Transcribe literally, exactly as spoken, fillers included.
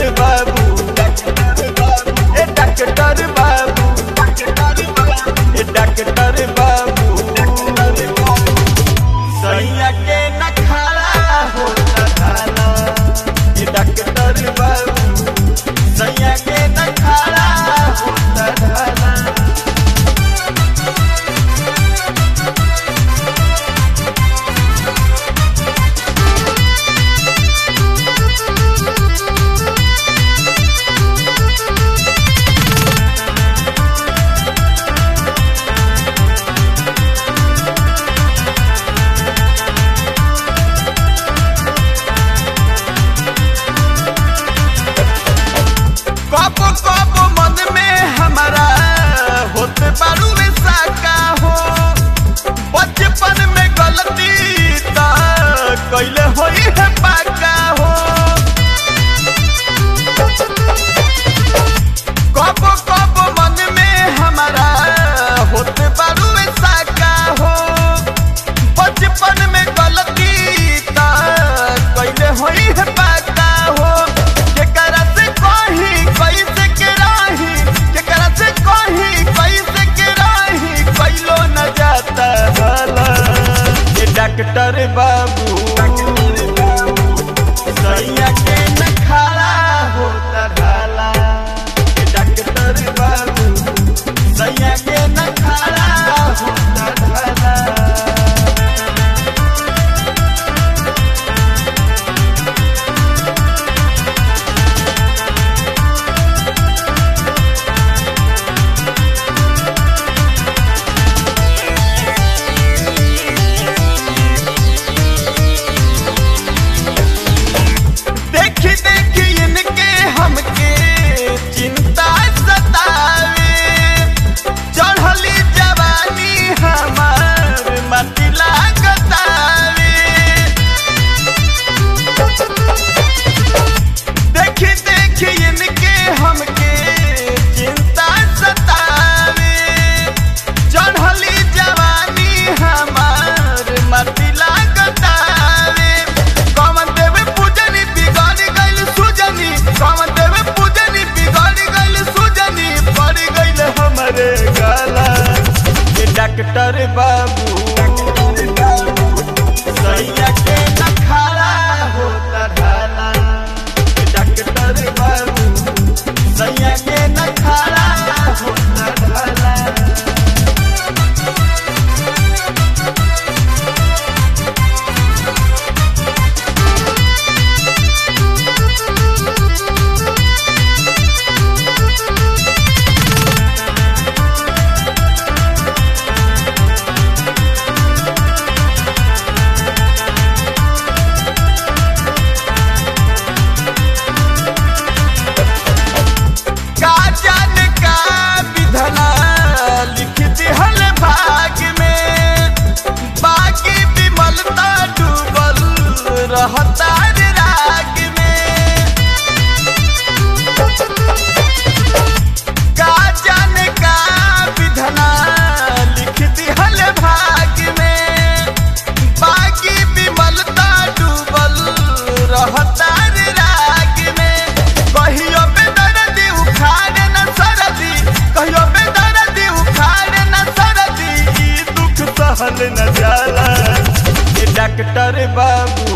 बाबू ए डॉक्टर बाबू ए डॉक्टर बाबू सैया के न खड़ा होता थाना ए डॉक्टर बाबू सैया के न खड़ा होता थाना। कबो कबो मन में हमारा होते बारू ऐसा का हो बचपन में गलती ता कैले होई है पाका हो। कबो कबो मन में हमारा होते बारू ऐसा का हो बचपन में गलती ता कैले होई है पाका हो। केकरा से कही कैसे के राही केकरा से कही कैसे के राही कैलो न जाता भला ए डॉक्टर बाबू सैया के न खड़ा होता ढाला ए डॉक्टर बाबू सैया के न खड़ा होता ढाला। देखी देखी इनके हमके चिंता सतावे चढ़ली जवानी हमार मती लागतावे। देखी देखी इनके हमके चिंता सतावे चढ़ली जवानी हमार मती लागतावे। कौन देवे पूजनी बिगड़ गइल सुजनी कौन देवे पूजनी बिगड़ गइल सुजनी पड़ गइल हमरे गाला ए डॉक्टर बाबू सैया के न खड़ा होता ढाला ए डॉक्टर बाबू सैया के न खड़ा होता ढाला। का जाने का विधना लिख दिहल भाग में बाकी विमलता डूबल रहता रे राग में। का जाने का विधना लिख दिहल भाग में बाकी विमलता डूबल रहता रे राग में। कहियो बेदर्दी उखाड़े न सरदी कहियो बेदर्दी उखाड़े न सरदी ई दुख सहल न जाला ए डॉक्टर बाबू